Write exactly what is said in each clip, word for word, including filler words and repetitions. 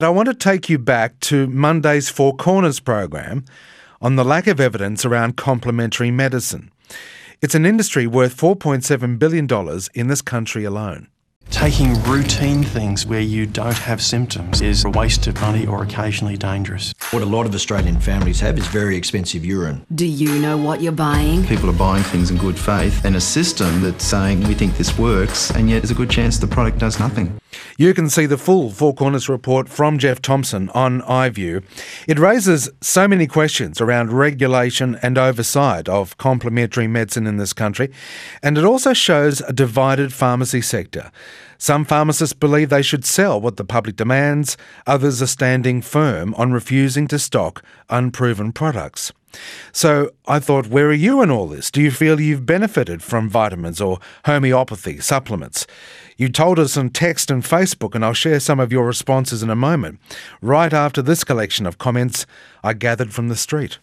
I want to take you back to Monday's Four Corners program on the lack of evidence around complementary medicine. It's an industry worth four point seven billion dollars in this country alone. Taking routine things where you don't have symptoms is a waste of money or occasionally dangerous. What a lot of Australian families have is very expensive urine. Do you know what you're buying? People are buying things in good faith and a system that's saying we think this works, and yet there's a good chance the product does nothing. You can see the full Four Corners report from Jeff Thompson on iView. It raises so many questions around regulation and oversight of complementary medicine in this country, and it also shows a divided pharmacy sector. Some pharmacists believe they should sell what the public demands. Others are standing firm on refusing to stock unproven products. So I thought, where are you in all this? Do you feel you've benefited from vitamins or homeopathy supplements? You told us on text and Facebook, and I'll share some of your responses in a moment, right after this collection of comments I gathered from the street.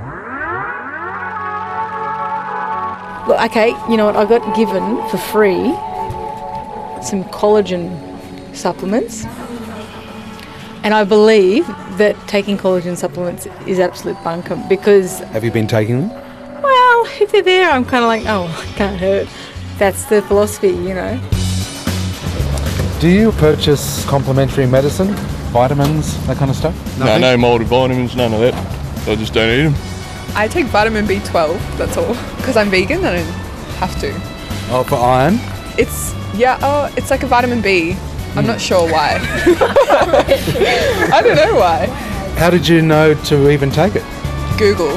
Look, okay, you know what, I got given for free some collagen supplements, and I believe that taking collagen supplements is absolute bunkum because... Have you been taking them? Well, if they're there, I'm kind of like, oh, it can't hurt. That's the philosophy, you know. Do you purchase complementary medicine, vitamins, that kind of stuff? Nothing? No, no multivitamins, none of that. I just don't eat them. I take vitamin B twelve, that's all. Because I'm vegan, I don't have to. Oh, for iron? It's, yeah, oh, it's like a vitamin B. I'm mm. not sure why. I don't know why. How did you know to even take it? Google.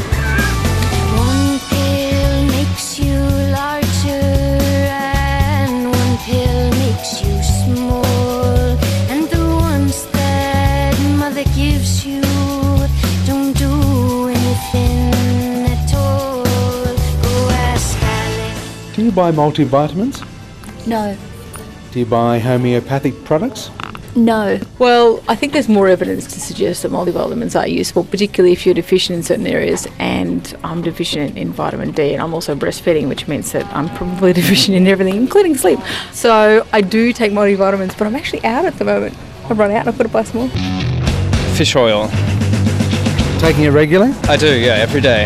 One pill makes you larger and one pill makes you small, and the ones that mother gives you don't do anything at all. Go ask Alice. Do you buy multivitamins? No. Do you buy homeopathic products? No. Well, I think there's more evidence to suggest that multivitamins are useful, particularly if you're deficient in certain areas, and I'm deficient in vitamin D, and I'm also breastfeeding, which means that I'm probably deficient in everything, including sleep. So I do take multivitamins, but I'm actually out at the moment. I've run out and I've got to buy some more. Fish oil. Taking it regularly? I do, yeah, every day.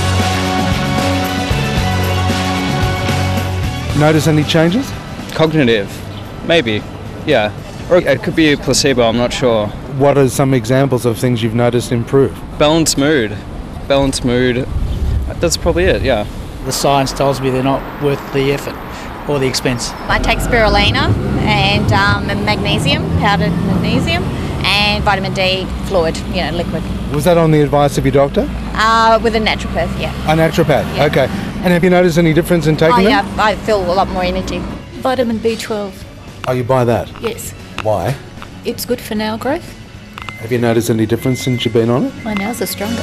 Notice any changes? Cognitive, maybe, yeah. Or it could be a placebo, I'm not sure. What are some examples of things you've noticed improve? Balanced mood. Balanced mood. That's probably it, yeah. The science tells me they're not worth the effort or the expense. I take spirulina and um, magnesium, powdered magnesium, and vitamin D fluid, you know, liquid. Was that on the advice of your doctor? Uh, with a naturopath, yeah. A naturopath, yeah. Okay. And have you noticed any difference in taking oh, them? yeah, I feel a lot more energy. Vitamin B twelve. Oh, you buy that? Yes. Why? It's good for nail growth. Have you noticed any difference since you've been on it? My nails are stronger.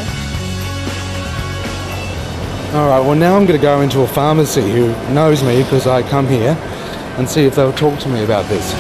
All right, well now I'm going to go into a pharmacy who knows me because I come here and see if they'll talk to me about this.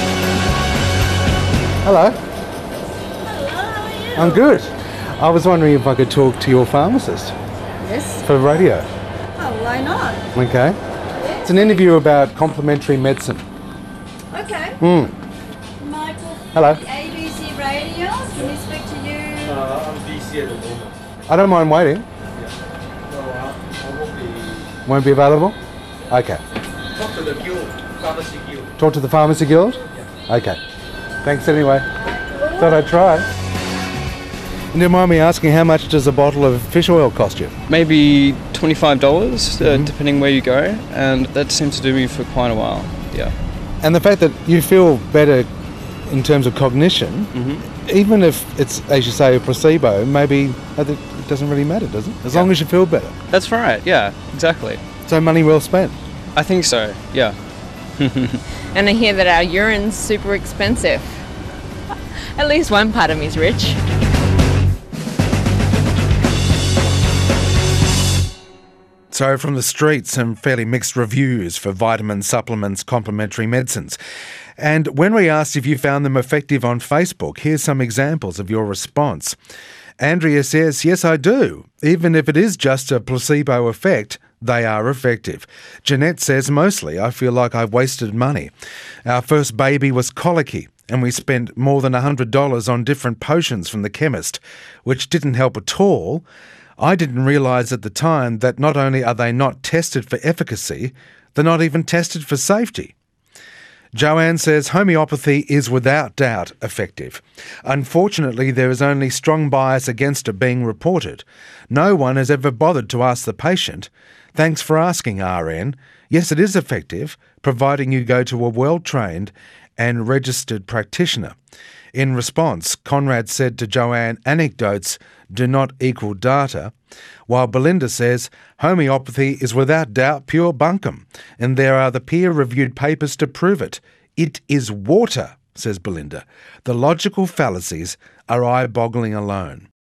Hello. Hello, how are you? I'm good. I was wondering if I could talk to your pharmacist. Yes. For radio. Oh, why not? Okay. Yes. It's an interview about complementary medicine. Okay. Mm. Michael. Hello. A B C Radio. Can we speak to you? Uh, I'm busy at the moment. I don't mind waiting. Yeah. No, I, I won't be... Won't be available? Okay. Talk to the guild, pharmacy guild. Talk to the pharmacy guild? Yeah. Okay. Thanks anyway. Thought I'd try. And do you mind me asking, how much does a bottle of fish oil cost you? Maybe twenty-five dollars, mm-hmm. uh, depending where you go, and that seems to do me for quite a while, yeah. And the fact that you feel better in terms of cognition, mm-hmm. even if it's, as you say, a placebo, maybe it doesn't really matter, does it? As yeah. long as you feel better. That's right, yeah, exactly. So money well spent? I think so, yeah. And I hear that our urine's super expensive. At least one part of me's rich. So from the streets, some fairly mixed reviews for vitamin supplements, complementary medicines. And when we asked if you found them effective on Facebook, here's some examples of your response. Andrea says, yes, I do. Even if it is just a placebo effect, they are effective. Jeanette says, mostly I feel like I've wasted money. Our first baby was colicky, and we spent more than one hundred dollars on different potions from the chemist, which didn't help at all, I didn't realise at the time that not only are they not tested for efficacy, they're not even tested for safety. Joanne says homeopathy is without doubt effective. Unfortunately, there is only strong bias against it being reported. No one has ever bothered to ask the patient, "Thanks for asking, R N. Yes, it is effective, providing you go to a well-trained and registered practitioner." In response, Conrad said to Joanne, anecdotes do not equal data, while Belinda says homeopathy is without doubt pure bunkum, and there are the peer-reviewed papers to prove it. It is water, says Belinda. The logical fallacies are eye-boggling alone.